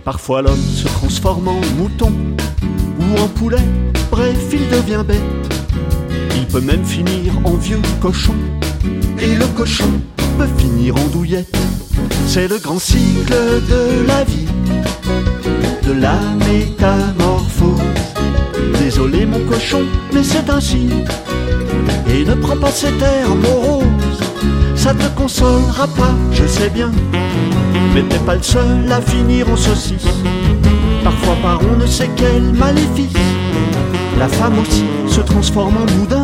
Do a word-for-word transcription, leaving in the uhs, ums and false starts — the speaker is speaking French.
Parfois l'homme se transforme en mouton ou en poulet, bref il devient bête. Il peut même finir en vieux cochon, et le cochon peut finir en douillette. C'est le grand cycle de la vie, de la métamorphose. Désolé mon cochon, mais c'est ainsi. Et ne prends pas cet air morose, ça te consolera pas, je sais bien. Mais t'es pas le seul à finir en saucisse, parfois par on ne sait quel maléfice. La femme aussi se transforme en boudin,